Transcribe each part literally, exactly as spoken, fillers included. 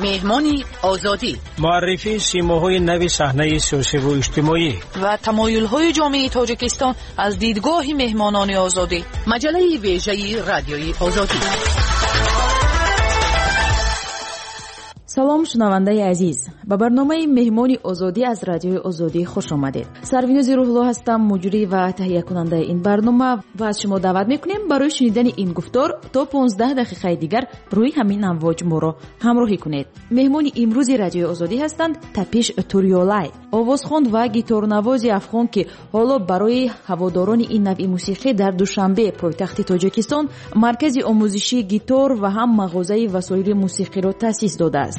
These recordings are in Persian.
مهمانی آزادی، معرفی سیماهای نوی صحنه سیاسی و اجتماعی و تمایل‌های جامعه تاجیکستان از دیدگاه مهمانان آزادی. مجله ویژه رادیوی آزادی. سلام شنونده عزیز، به برنامه مهمانی آزادی از رادیوی آزادی خوش آمدید. سروینوز روح‌الله هستم، مجری و تهیه کننده این برنامه و از شما دعوت میکنیم برای شنیدن این گفتار تا پانزده دقیقه دیگر روی همین امواج ما را همراهی کنید. مهمانی امروز رادیوی آزادی هستند تپیش توریولای، آوازخوان و گیتارنواز افغان که حالا برای هواداران این نوع موسیقی در دوشنبه پایتخت تاجیکستان مرکز آموزشی گیتار و هم مغازه وسایل موسیقی را تأسیس داده است.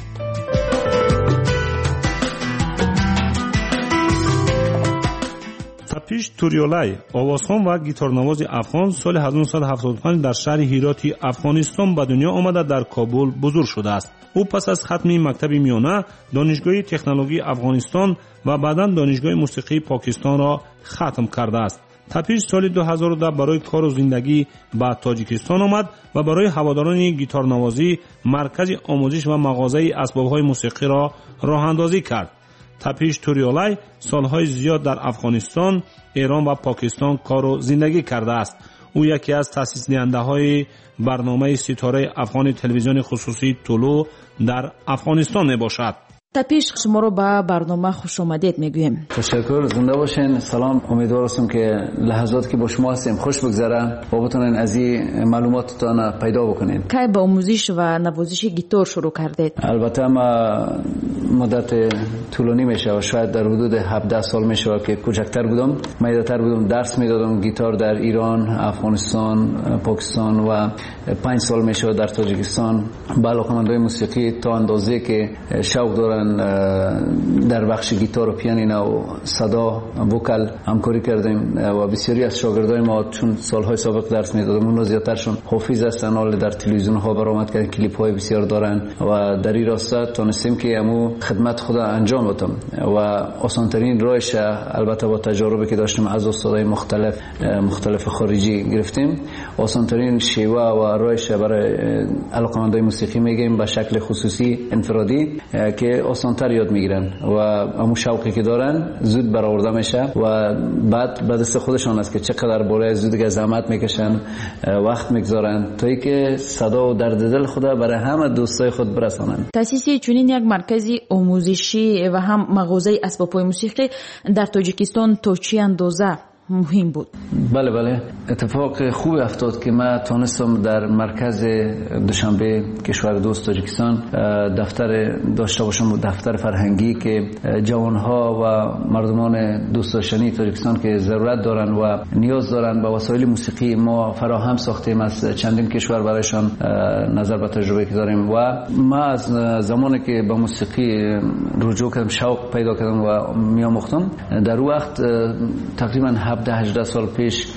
تپیش توریولای، آوازخوان و گیتارنواز افغان، سال هزار و نهصد و هفتاد و پنج در شهر هیراتی افغانستان به دنیا آمده در کابل بزرگ شده است. او پس از ختم مکتب میانه دانشگاه تکنولوژی افغانستان و بعداً دانشگاه موسیقی پاکستان را ختم کرده است. تپیش سال دو هزار و ده برای کار و زندگی به تاجیکستان آمد و برای هواداران گیتارنوازی مرکز آموزش و مغازه اسباب‌های موسیقی را راه اندازی کرد. تپیش توریولای سالهای زیاد در افغانستان، ایران و پاکستان کار و زندگی کرده است. او یکی از تأسیس دهنده‌های برنامه ستاره افغان تلویزیون خصوصی طلوع در افغانستان میباشد. تپیش، شما رو به برنامه خوش آمدید میگویم. تشکر، زنده باشین. سلام، امیدوار هستم که لحظات که با شما هستیم خوش بگذره و بتونین از این معلوماتتان پیدا بکنین. کی با آموزش و نوازش گیتار شروع کردید؟ البته ما مدت طولانی میشه و شاید در حدود هفده سال میشه که کوچکتر بودم. میدتر بودم درس میدادم گیتار در ایران، افغانستان، پاکستان و پنج سال میشه در تاجیکستان. با علاقه‌مندای موسیقی تا اندازه که شوق دارن در بخش گیتار و پیانینو و صدا وکل همکاری کردیم و بسیاری از شاگردای ما چون سالهای سابق درس میدادم اونها زیادترشون حافظ هستن، حال در تلویزیون ها برآمد کردن، کلیپ های بسیار دارن و در این راستا تونستیم که امو خدمت خدا انجام بدم و آسانترین راهش البته با تجاربی که داشتیم از استادای مختلف مختلف خارجی گرفتیم، آسانترین شیوه و راهش برای علاقه‌مندای موسیقی میگیم به شکل خصوصی انفرادی که آسانتر یاد میگیرن و همون شوقی که دارن زود برآورده میشه و بعد به دست خودشان است که چقدر بالا زود دیگه زحمت میکشن، وقت میگذارن تا اینکه صدا و درد دل خدا برای همه دوستای خود برسانن. تأسیس چنین یک مرکزی آموزشی و هم مغازه اسباب‌های موسیقی در تاجیکستان تا چه اندازه مهم بود؟ بله بله، اتفاق خوب افتاد که من تونستم در مرکز دوشنبه کشور دوست تاجیکستان دفتر داشته باشم، دفتر فرهنگی که جوانها و مردمان دوست داشتنی تاجیکستان که ضرورت دارن و نیاز دارن به وسایل موسیقی ما فراهم ساختیم از چندین کشور برایشان نظر به تجربه که داریم و ما از زمانی که به موسیقی رجوع کردم شوق پیدا کردم و میآموختم در وقت تقریبا هفده هجده سال پیش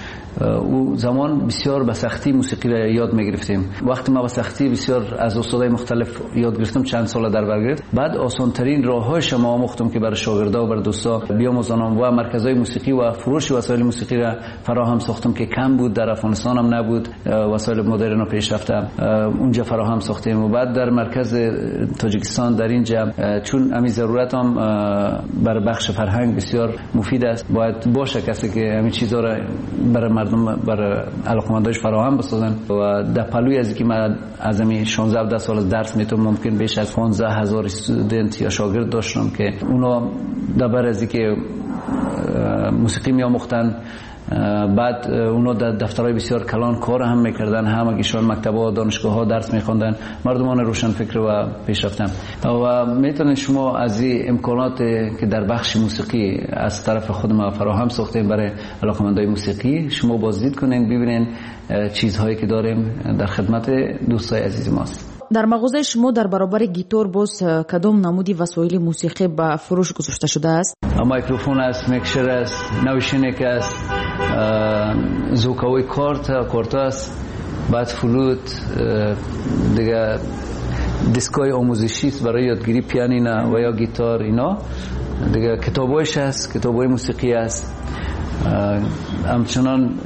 او زمان بسیار به سختی موسیقی را یاد می‌گرفتیم. وقتی ما به سختی بسیار از استادای مختلف یاد گرفتم چند سال در بر گرفت. بعد آسان ترین راه‌هایش ما آموختم که برای شاگردا و برای دوستا بیاموزانم و مرکزهای موسیقی و فروش وسایل موسیقی را فراهم ساختم که کم بود، در افغانستان هم نبود، وسایل مدرن و پیشرفته اونجا فراهم ساختیم و بعد در مرکز تاجیکستان در اینجا چون همین ضرورت هم برای بخش فرهنگ بسیار مفید است، باید باشه کسی که همین چیزا را برای مردم برای علاقمندایش فراهم بسازن و در پلوی از اینکه من از همین شانزده هفده سال درس میتونم ممکن بیش از پانزده هزار استودنت یا شاگرد داشتم که اونا در بر از اینکه موسیقی میآموختن بعد اونا در دفترهای بسیار کلان کار هم میکردن، هم ایشان مکتب‌ها دانشگاه ها درس میخوندن، مردمان روشن فکر و پیشرفتن و میتونید شما از این امکانات که در بخش موسیقی از طرف خود ما فراهم ساختیم برای علاقه‌مندای موسیقی شما بازدید کنین، ببینین چیزهایی که داریم در خدمت دوستای عزیز ماست. در مغازه شما در برابر گیتار باز کدام نمودی وسایل موسیقی به فروش گذاشته شده است؟ میکروفون است، میکسر است، نوشینک است، زوکاوی کارت کارت است، بعد فلوت، دیگه دیسکای آموزشی است برای یادگیری پیانینا و یا گیتار، اینا دیگه کتابایش است، کتابای موسیقی است. همچنان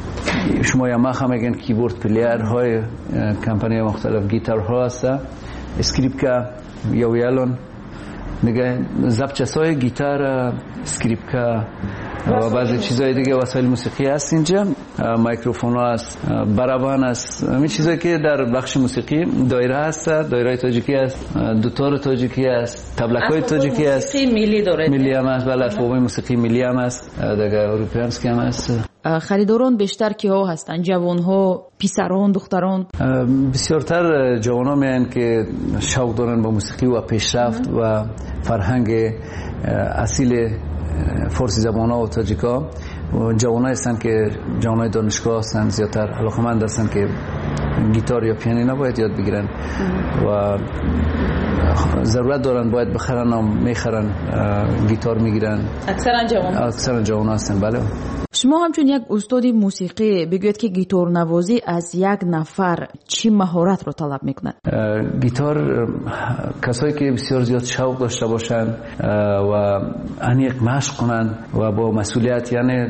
شما یاماها میگن کیبورد پلیر های کمپانی مختلف گیتار ها هست اسکریپکا یا ویالون دیگه زبچسای گیتار اسکریپکا و بعضی چیزای دیگه وسایل موسیقی هست اینجا، میکروفون هست، برابان هست، همین چیزایی که در بخش موسیقی دایره هست، دایره تاجیکی هست، دوتار تاجیکی هست، تبلکای تاجیکی هست، ملی داره، ملی هم هست، بله اسباب موسیقی ملی هم هست، دیگه اروپیانسکی هم هست. خریداران بیشتر کیها هستن؟ جوانها، پسران، دختران؟ بسیارتر جوانها میان که شوق دارن با موسیقی و پیشرفت و فرهنگ اصیل فارسی زبان‌ها و تاجیک‌ها. جوانایی هستن که جوانای دانشگاه هستن، زیادتر علاقه‌مند هستن که گیتار یا پیانینو باید یاد بگیرن و ضرورت دارن باید بخرن و میخرن، گیتار میگیرن. اکثرا جوان اکثرا جوان هستن. بله. شما همچون یک استاد موسیقی بگوید که گیتار نوازی از یک نفر چی مهارت رو طلب میکنه؟ گیتار کسایی که بسیار زیاد شوق داشته باشن و عمیق مشق کنن و با مسئولیت یعنی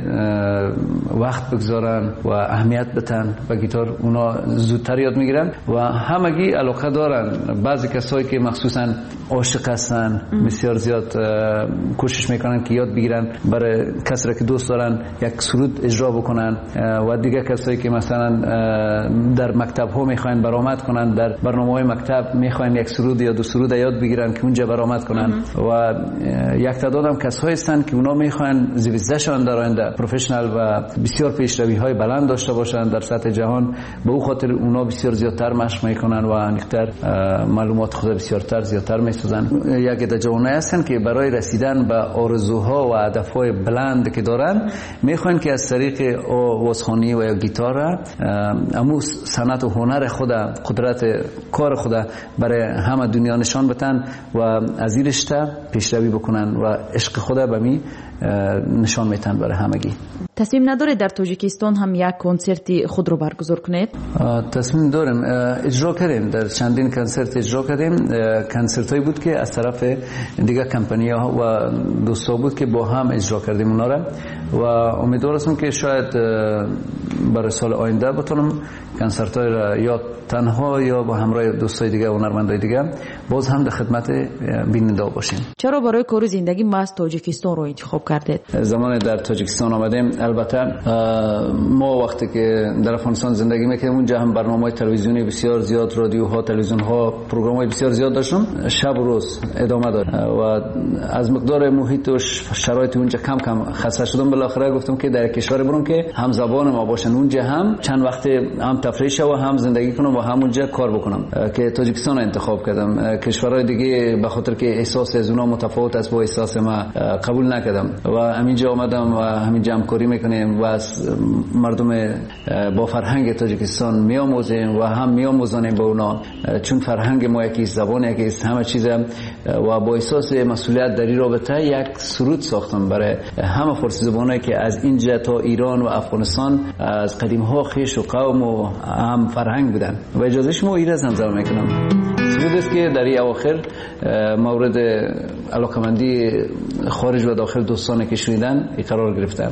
وقت بگذارن و اهمیت بدن و گیتار اونا زودتر یاد میگیرن و همگی علاقه دارن. بعضی کسایی که مخصوصا عاشق هستن بسیار زیاد کوشش میکنن که یاد بگیرن، برای کسایی که دوست دارن یک سرود اجرا بکنن و دیگه کسایی که مثلا در مکتب ها میخواین برآمد کنن، در برنامه های مکتب میخواین یک سرود یا دو سرود یاد بگیرن که اونجا برآمد کنن و یک تعداد هم کسایی هستن که اونا میخواین زیستشان در آینده پروفشنال و بسیار پیشروی های بلند داشته باشن در سطح جهان. به اون خاطر اونا بسیار زیادتر مشق میکنن و انیقتر معلومات خود بسیارتر زیادتر میسازن. یک عده جوانایی هستن که برای رسیدن به آرزوها و هدفهای بلند که دارن میخواین که از طریق آوازخوانی و یا گیتار امو صنعت و هنر خود، قدرت کار خود برای همه دنیا نشان بدن و از این رشته پیشروی بکنن و عشق خود به می نشان میتن برای همگی. تصمیم نداره در تاجیکستان هم یک کنسرت خود رو برگزار کنید؟ تصمیم داریم، اجرا کردیم، در چندین کنسرت اجرا کردیم. کنسرت هایی بود که از طرف دیگه کمپانی ها و دوستا بود که با هم اجرا کردیم اونا را و امیدوار هستم که شاید برای سال آینده بتونم کنسرت های را یا تنها یا با همراه دوستای دیگه و هنرمندای دیگه باز هم در خدمت بیننده باشیم. چرا برای کار زندگی ما از تاجیکستان رو انتخاب کردید؟ زمان در تاجیکستان آمدیم، البته ما وقتی که در افغانستان زندگی میکردیم اونجا هم برنامه‌های تلویزیونی بسیار زیاد، رادیوها، تلویزیون‌ها، پروگرام‌های بسیار زیاد داشتم، شب و روز ادامه داد و از مقدار محیط و شرایط اونجا کم کم خسته شدم. بالاخره گفتم که در کشور برم که هم زبان ما باشن، اونجا هم چند وقت هم تفریح شو و هم زندگی کنم و هم اونجا کار بکنم که تاجیکستان انتخاب کردم. کشورهای دیگه به خاطر که احساس از اونها متفاوت است با احساس ما قبول نکردم و همینجا آمدم و همینجا همکاری میکنیم و از مردم با فرهنگ تاجیکستان میآموزیم و هم میآموزانیم با اونا، چون فرهنگ ما یکی است، زبان یکی است، همه چیز و با احساس مسئولیت در این رابطه یک سرود ساختم برای همه فارسی زبانایی که از اینجا تا ایران و افغانستان از قدیم ها خویش و قوم و هم فرهنگ بودن و اجازه شما ایره زمزمه میکنم. سرود است که در این اواخر مورد علاقمندی خارج و داخل دوستانی که شنیدن قرار گرفته.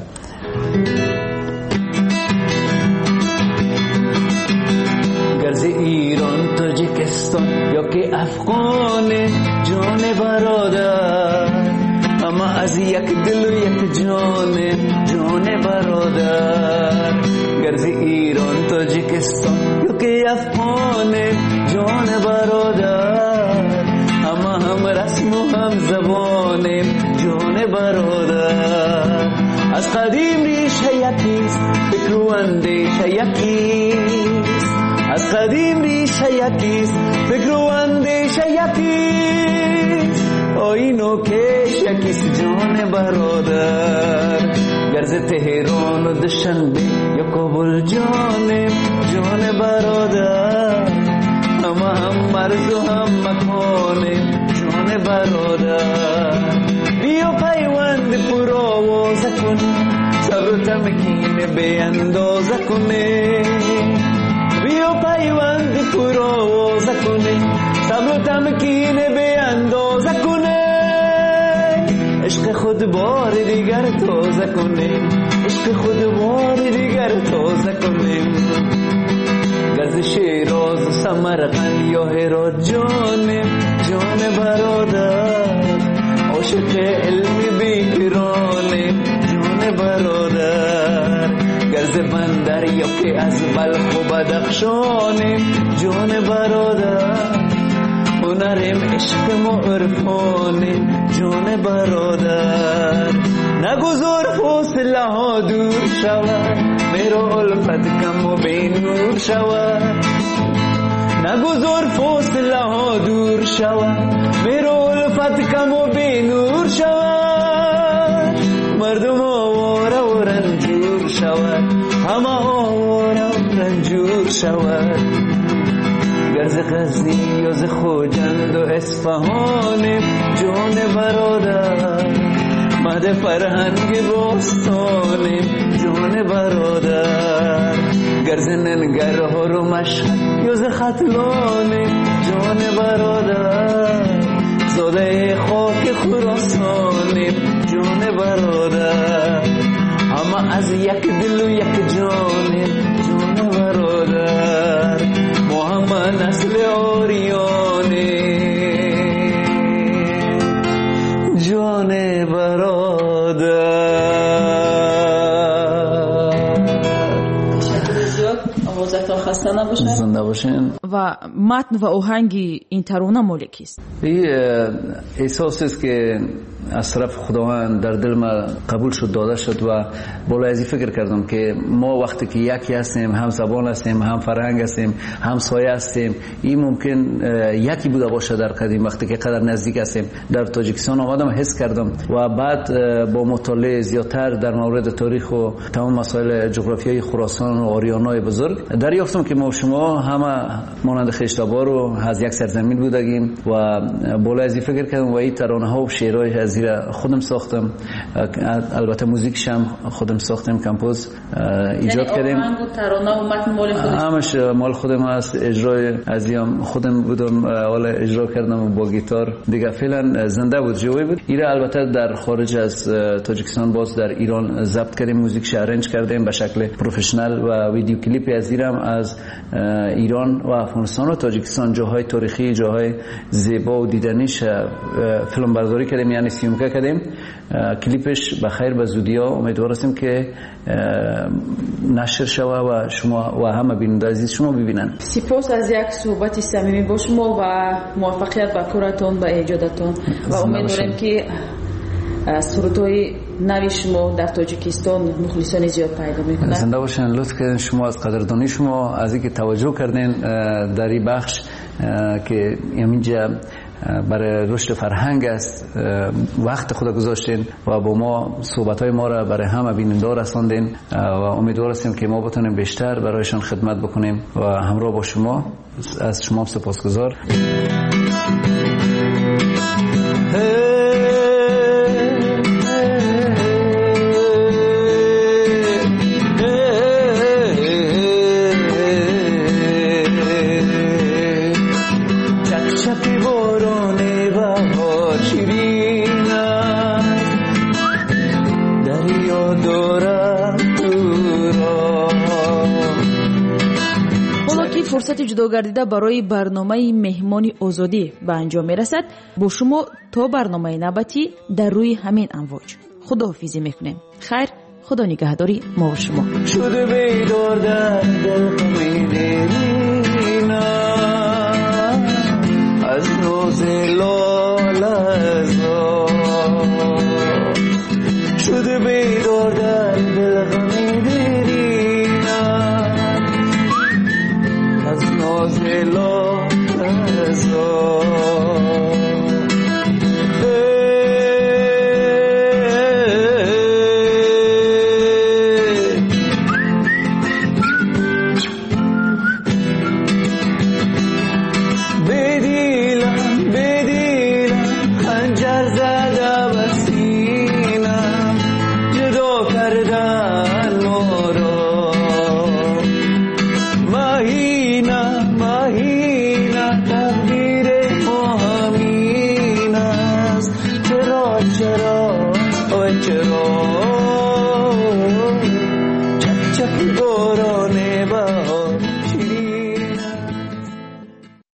گرز ایران تاجیکستان یا که افغان جان برادر، اما از یک دل و یک جان جان برادر. گرز ایران تاجیکستان یا که افغان جان برادر، اما هم رسم و هم زبان جان برادر. از قدیم ریشه یکیست، فکر و اندیشه یکیست. از قدیم ریشه یکیست، فکر و اندیشه یکیست. آیین و کش یکیست جان برادر. گرز تهران و دوشنبه یا کابل جان جان برادر، اما هم مرز و هم مکان جان برادر. بیا پیوند پر آوازه کن، صبر و تمکین به اندازه کنه. بیا پیوند پر آوازه کنه، صبر و تمکین به اندازه کنه. عشق خود بار دیگر تازه کنه، عشق خود بار دیگر تازه کنه. گرز شیراز و سمرقند یا هرات جانم جان برادر عاشق علمی بیکرانم جان برادر گرز بندر یا که از بلخ و بدخشانم جان برادر هنرم عشقم و عرفانم جان برادر نگذار فاصله ها دور شود میرا الفت کم و بی نور شود نگذار فاصله ها دور شود میرا الفت کم و بی نور شود مردم آواره و رنجور شود همه آواره و رنجور شود گرز غزنی و ز خوجند و اصفهان جان برادر مد فرهنگ باستان جان برادر گرز ننگرهار و مشهد یا ز ختلان جان برادر زاده خاک خراسان جان برادر همه از یک دل و یک جان جان برادر محمد نسل آریانه جان برادر. آوازتان خسته نباشن زنده باشین. و متن و آهنگ این ترانه مال کیست؟ این احساسی است که از طرف خداوند در دل ما قبول شد داده شد و بالا ازی فکر کردم که ما وقتی که یکی هستیم هم زبان هستیم هم فرهنگ هستیم هم سایه هستیم این ممکن یکی بوده باشه در قدیم وقتی که قدر نزدیک هستیم در تاجیکستان آمدم حس کردم و بعد با مطالعه زیادتر در مورد تاریخ و تمام مسائل جغرافیایی خراسان و آریانای بزرگ دریافتم که ما شما همه مانند خشتابا رو از یک سرزمین بودیم و بالا ازی فکر کردم و این ترانه ها و شعرهای از خودم ساختم البته موزیکش هم خودم ساختم کمپوز ایجاد کردیم یعنی آهنگ و ترانه و متن مال خودش همش مال خودم است اجرای ازیم خودم بودم حالا اجرا کردم با گیتار دیگه فعلا زنده بود جوی بود ایره البته در خارج از تاجیکستان باز در ایران ضبط کردیم موزیکش ارنج کردیم به شکل پروفشنال و ویدیو کلیپی از دیرم از ایران و افغانستان و تاجیکستان جاهای تاریخی جاهای زیبا و دیدنیش فیلم برداری کردیم یعنی سیومکه کردیم کلیپش بخیر به زودیا امیدوار هستیم که نشر شوه و شما و همه بیننده عزیز شما ببینن. سپاس از یک صحبت صمیمی با شما و موفقیت به کارتون به ایجادتون و امیدوارم که سرودهای نوی شما در تاجیکستان مخلصان زیاد پیدا میکنه. زنده باشین. لطف کردین شما از قدردانی شما از اینکه توجه کردین در این بخش که اینجا برای رشد فرهنگ است وقت خود گذاشتین و با ما صحبت‌های ما را برای همه بیننده رساندین و امیدوار هستیم که ما بتونیم بیشتر برایشان خدمت بکنیم و همراه با شما از شما سپاسگزار. فرصت جدا گردیده برای برنامه مهمان آزادی به انجام میرسد. با شما تا برنامه نوبتی در روی همین امواج خداحافظی میکنیم. خیر، خدا نگهداری ما و شما. شده بیدار در دل قمیدینا از نوز لالزا شده بیدار در دل قمیدینا از ناز لالزا